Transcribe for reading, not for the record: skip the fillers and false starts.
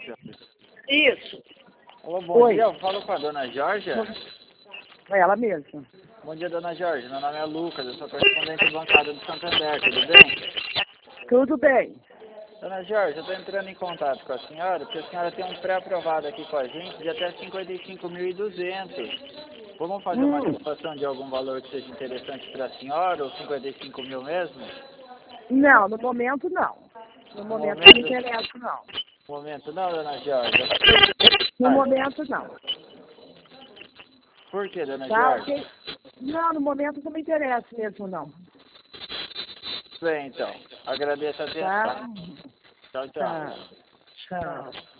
Isso. Olá, bom dia, eu falo com a dona Georgia. É ela mesma. Bom dia, dona Georgia, meu nome é Lucas, eu sou correspondente bancário do Santander, tudo bem? Tudo bem. Dona Georgia, eu estou entrando em contato com a senhora, porque a senhora tem um pré-aprovado aqui com a gente de até 55.200. Vamos fazer uma cotação de algum valor que seja interessante para a senhora, ou 55 mil mesmo? Não, no momento não. No No momento não momento, me interessa, não. no momento não, dona Georgia. No momento não. Por que, dona Tá? Georgia? Ok? Não, no momento não me interessa mesmo, não. Bem, então, agradeço a Tá? atenção. Tchau, tchau. Tá. Tchau.